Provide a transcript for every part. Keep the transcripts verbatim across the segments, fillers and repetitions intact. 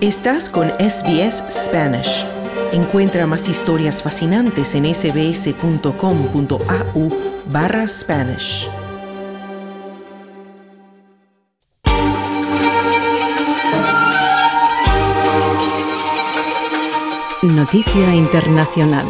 Estás con S B S Spanish. Encuentra más historias fascinantes en sbs.com.au barra Spanish. Noticia internacional.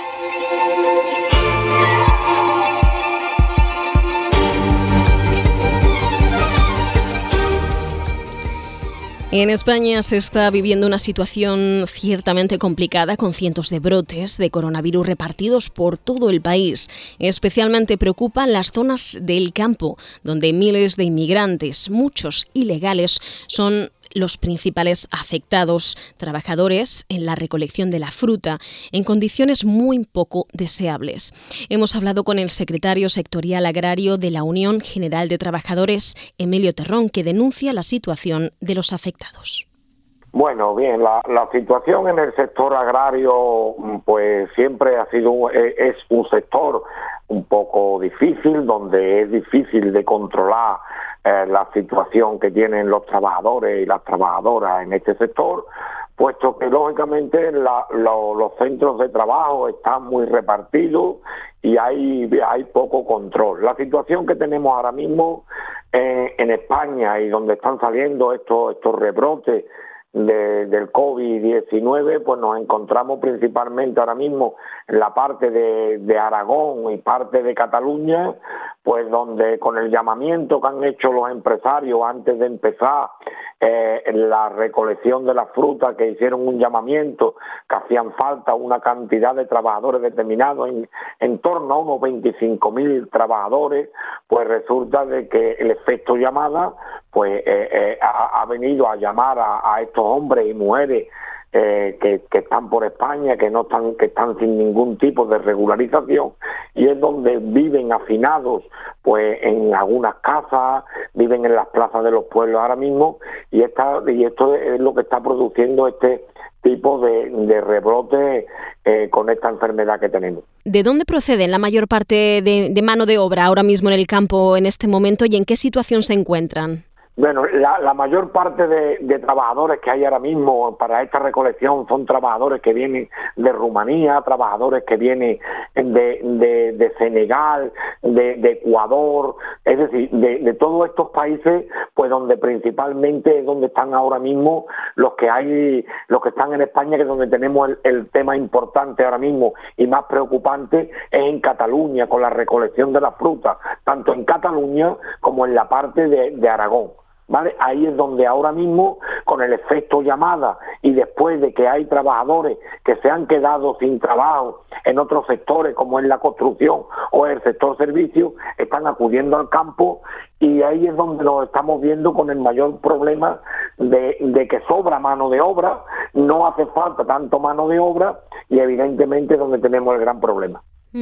En España se está viviendo una situación ciertamente complicada con cientos de brotes de coronavirus repartidos por todo el país. Especialmente preocupan las zonas del campo, donde miles de inmigrantes, muchos ilegales, son los principales afectados, trabajadores en la recolección de la fruta, en condiciones muy poco deseables. Hemos hablado con el secretario sectorial agrario de la Unión General de Trabajadores, Emilio Terrón, que denuncia la situación de los afectados. Bueno, bien, la, la situación en el sector agrario pues siempre ha sido, es un sector un poco difícil, donde es difícil de controlar eh, la situación que tienen los trabajadores y las trabajadoras en este sector, puesto que lógicamente la, lo, los centros de trabajo están muy repartidos y hay, hay poco control. La situación que tenemos ahora mismo eh, en España y donde están saliendo estos, estos rebrotes De, del COVID diecinueve, pues nos encontramos principalmente ahora mismo en la parte de, de Aragón y parte de Cataluña, pues donde con el llamamiento que han hecho los empresarios antes de empezar eh, la recolección de la fruta, que hicieron un llamamiento que hacían falta una cantidad de trabajadores determinados, en, en torno a unos veinticinco mil trabajadores, pues resulta de que el efecto llamada pues eh, eh, ha, ha venido a llamar a, a estos hombres y mujeres eh, que, que están por España, que no están, que están sin ningún tipo de regularización, y es donde viven hacinados pues en algunas casas, viven en las plazas de los pueblos ahora mismo, y esta, y esto es lo que está produciendo este tipo de, de rebrote eh, con esta enfermedad que tenemos. ¿De dónde procede la mayor parte de, de mano de obra ahora mismo en el campo en este momento y en qué situación se encuentran? Bueno, la, la mayor parte de, de trabajadores que hay ahora mismo para esta recolección son trabajadores que vienen de Rumanía, trabajadores que vienen de, de, de Senegal, de, de Ecuador, es decir, de, de todos estos países, pues donde principalmente es donde están ahora mismo los que hay, los que están en España, que es donde tenemos el, el tema importante ahora mismo y más preocupante es en Cataluña, con la recolección de la fruta, tanto en Cataluña como en la parte de, de Aragón. ¿Vale? Ahí es donde ahora mismo, con el efecto llamada y después de que hay trabajadores que se han quedado sin trabajo en otros sectores como en la construcción o en el sector servicio, están acudiendo al campo, y ahí es donde nos estamos viendo con el mayor problema de, de que sobra mano de obra, no hace falta tanto mano de obra, y evidentemente es donde tenemos el gran problema.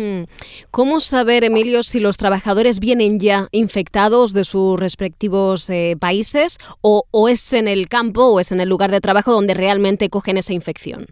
¿Cómo saber, Emilio, si los trabajadores vienen ya infectados de sus respectivos eh, países o, o es en el campo o es en el lugar de trabajo donde realmente cogen esa infección?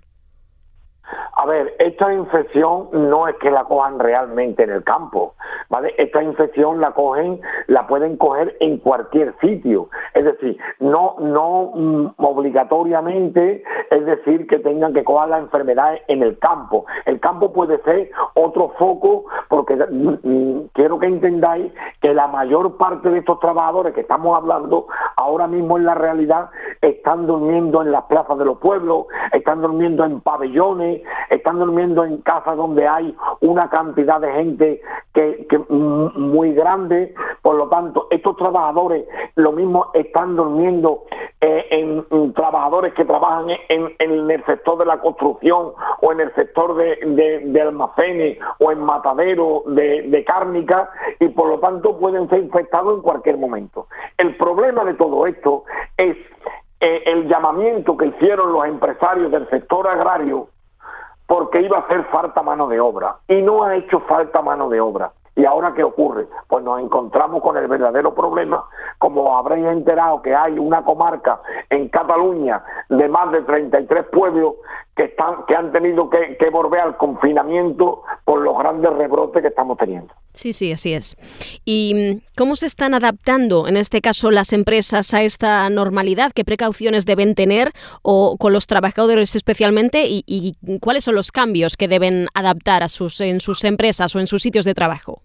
A ver, esta infección no es que la cojan realmente en el campo, ¿vale? Esta infección la cogen, la pueden coger en cualquier sitio, es decir, no no mm, obligatoriamente, es decir, que tengan que coger la enfermedad en el campo. El campo puede ser otro foco, porque mm, quiero que entendáis que la mayor parte de estos trabajadores que estamos hablando ahora mismo en la realidad están durmiendo en las plazas de los pueblos, están durmiendo en pabellones, están durmiendo en casas donde hay una cantidad de gente que, que muy grande. Por lo tanto, estos trabajadores lo mismo están durmiendo eh, en, en trabajadores que trabajan en, en el sector de la construcción o en el sector de, de, de almacenes o en mataderos de, de cárnica, y por lo tanto pueden ser infectados en cualquier momento. El problema de todo esto es eh, el llamamiento que hicieron los empresarios del sector agrario, porque iba a hacer falta mano de obra, y no ha hecho falta mano de obra. ¿Y ahora qué ocurre? Pues nos encontramos con el verdadero problema, como habréis enterado que hay una comarca en Cataluña de más de treinta y tres pueblos que están que han tenido que, que volver al confinamiento por los grandes rebrotes que estamos teniendo. Sí, sí, así es. ¿Y cómo se están adaptando, en este caso, las empresas a esta normalidad? ¿Qué precauciones deben tener o con los trabajadores especialmente? ¿Y, y cuáles son los cambios que deben adaptar a sus en sus empresas o en sus sitios de trabajo?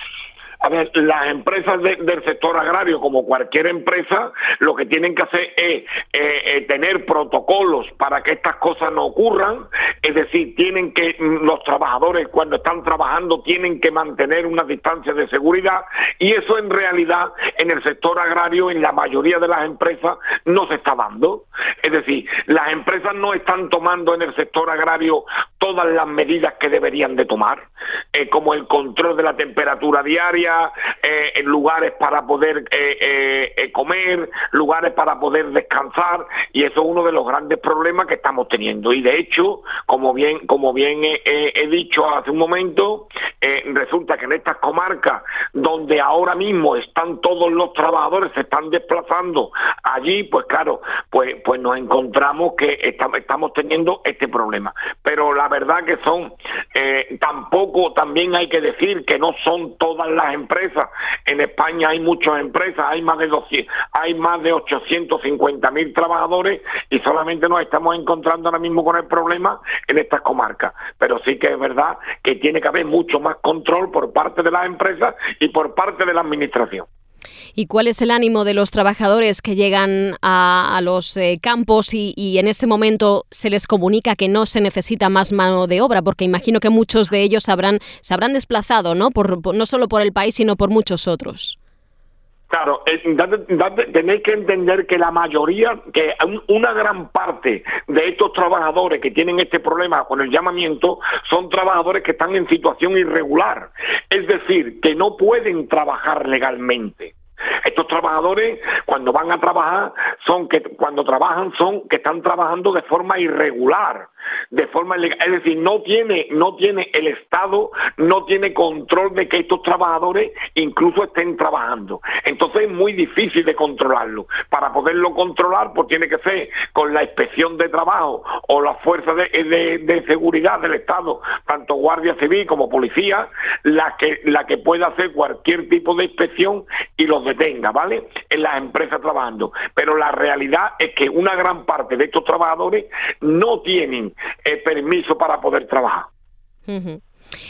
A ver, las empresas de, del sector agrario, como cualquier empresa, lo que tienen que hacer es eh, eh, tener protocolos para que estas cosas no ocurran, es decir, tienen que, los trabajadores cuando están trabajando tienen que mantener una distancia de seguridad, y eso en realidad en el sector agrario, en la mayoría de las empresas, no se está dando. Es decir, las empresas no están tomando en el sector agrario todas las medidas que deberían de tomar, eh, como el control de la temperatura diaria, Eh, en lugares para poder eh, eh, eh, comer, lugares para poder descansar, y eso es uno de los grandes problemas que estamos teniendo. Y de hecho, como bien como bien he, he, he dicho hace un momento, eh, resulta que en estas comarcas donde ahora mismo están todos los trabajadores, se están desplazando allí, pues claro, pues pues nos encontramos que estamos, estamos teniendo este problema. Pero la verdad que son, eh, tampoco, también hay que decir que no son todas las empresas. En España hay muchas empresas, hay más de doscientos, hay más de ochocientos cincuenta mil trabajadores, y solamente nos estamos encontrando ahora mismo con el problema en estas comarcas. Pero sí que es verdad que tiene que haber mucho más control por parte de las empresas y por parte de la administración. ¿Y cuál es el ánimo de los trabajadores que llegan a, a los eh, campos y, y en ese momento se les comunica que no se necesita más mano de obra? Porque imagino que muchos de ellos habrán, se habrán desplazado, ¿no? Por, por, no solo por el país, sino por muchos otros. Claro, eh, date, date, tenéis que entender que la mayoría, que una gran parte de estos trabajadores que tienen este problema con el llamamiento son trabajadores que están en situación irregular, es decir, que no pueden trabajar legalmente. Estos trabajadores, cuando van a trabajar, son que cuando trabajan son que están trabajando de forma irregular, de forma ilegal, es decir, no tiene no tiene el Estado, no tiene control de que estos trabajadores incluso estén trabajando. Entonces es muy difícil de controlarlo. Para poderlo controlar, pues tiene que ser con la inspección de trabajo o las fuerzas de, de, de seguridad del Estado, tanto Guardia Civil como policía, la que la que pueda hacer cualquier tipo de inspección y los detenga, ¿vale? En las empresas trabajando. Pero la realidad es que una gran parte de estos trabajadores no tienen eh, permiso para poder trabajar. Uh-huh.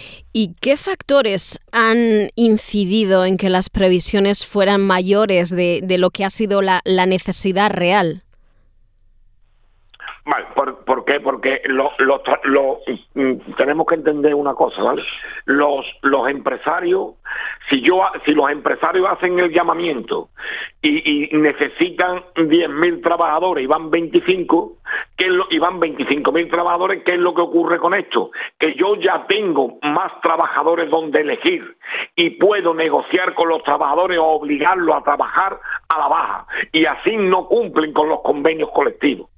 ¿Y qué factores han incidido en que las previsiones fueran mayores de, de lo que ha sido la, la necesidad real? Vale, ¿por, ¿por qué? Porque lo, lo, lo, tenemos que entender una cosa, ¿vale? Los los empresarios, si yo si los empresarios hacen el llamamiento y, y necesitan diez mil trabajadores y van veinticinco, ¿qué es lo, y van veinticinco mil trabajadores, ¿qué es lo que ocurre con esto? Que yo ya tengo más trabajadores donde elegir y puedo negociar con los trabajadores o obligarlos a trabajar a la baja, y así no cumplen con los convenios colectivos.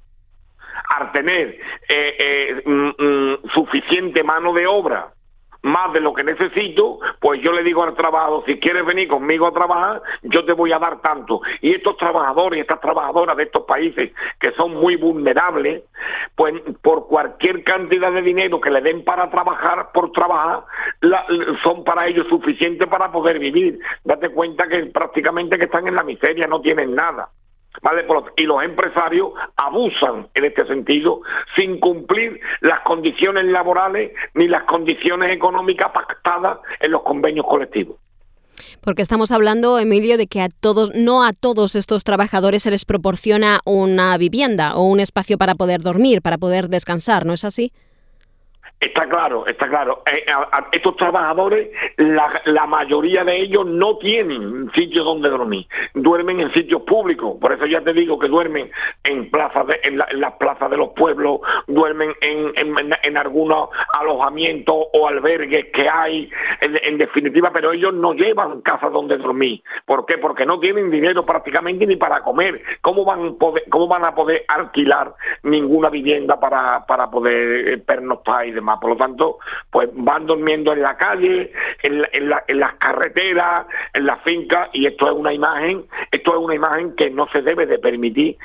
Al tener eh, eh, mm, mm, suficiente mano de obra, más de lo que necesito, pues yo le digo al trabajador, si quieres venir conmigo a trabajar, yo te voy a dar tanto. Y estos trabajadores y estas trabajadoras de estos países que son muy vulnerables, pues por cualquier cantidad de dinero que le den para trabajar, por trabajar, la, son para ellos suficientes para poder vivir. Date cuenta que prácticamente que están en la miseria, no tienen nada. ¿Vale? Y los empresarios abusan en este sentido sin cumplir las condiciones laborales ni las condiciones económicas pactadas en los convenios colectivos. Porque estamos hablando, Emilio, de que a todos, no a todos estos trabajadores se les proporciona una vivienda o un espacio para poder dormir, para poder descansar, ¿no es así? Está claro, está claro. Eh, a, a estos trabajadores, la, la mayoría de ellos no tienen sitios donde dormir. Duermen en sitios públicos. Por eso ya te digo que duermen en plazas, de, en, la, en las plazas de los pueblos, duermen en, en, en algunos alojamientos o albergues que hay, en, en definitiva, pero ellos no llevan casas donde dormir. ¿Por qué? Porque no tienen dinero prácticamente ni para comer. ¿Cómo van, poder, cómo van a poder alquilar ninguna vivienda para, para poder pernoctar y demás? Por lo tanto, pues van durmiendo en la calle, en, la, en, la, en las carreteras, en las fincas, y esto es una imagen, esto es una imagen que no se debe de permitir en, el,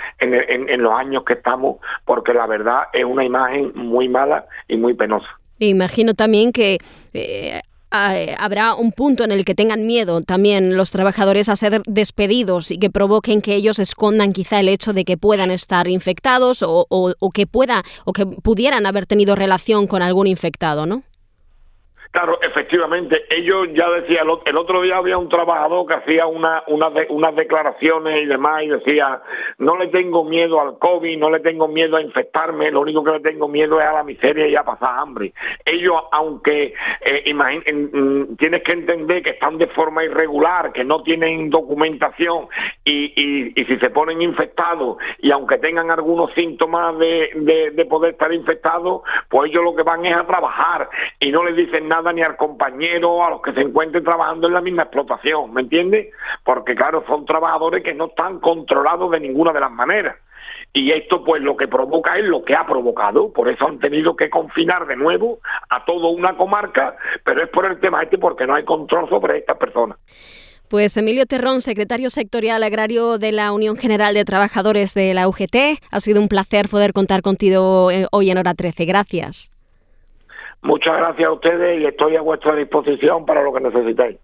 en, en los años que estamos, porque la verdad es una imagen muy mala y muy penosa. Imagino también que eh, habrá un punto en el que tengan miedo también los trabajadores a ser despedidos y que provoquen que ellos escondan quizá el hecho de que puedan estar infectados o, o, o que pueda o que pudieran haber tenido relación con algún infectado, ¿no? Claro, efectivamente, ellos ya decía, el otro día había un trabajador que hacía una, una de, unas declaraciones y demás y decía, no le tengo miedo al COVID, no le tengo miedo a infectarme, lo único que le tengo miedo es a la miseria y a pasar hambre. Ellos, aunque eh, imagín, tienes que entender que están de forma irregular, que no tienen documentación y, y, y si se ponen infectados y aunque tengan algunos síntomas de, de, de poder estar infectados, pues ellos lo que van es a trabajar y no les dicen nada ni al compañero, a los que se encuentren trabajando en la misma explotación, ¿me entiendes? Porque claro, son trabajadores que no están controlados de ninguna de las maneras. Y esto pues lo que provoca es lo que ha provocado, por eso han tenido que confinar de nuevo a toda una comarca, pero es por el tema este, porque no hay control sobre estas personas. Pues Emilio Terrón, secretario sectorial agrario de la Unión General de Trabajadores de la U G T, ha sido un placer poder contar contigo hoy en Hora trece. Gracias. Muchas gracias a ustedes y estoy a vuestra disposición para lo que necesitéis.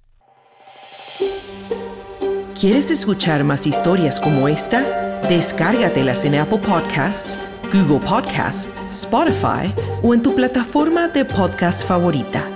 ¿Quieres escuchar más historias como esta? Descárgatelas en Apple Podcasts, Google Podcasts, Spotify o en tu plataforma de podcast favorita.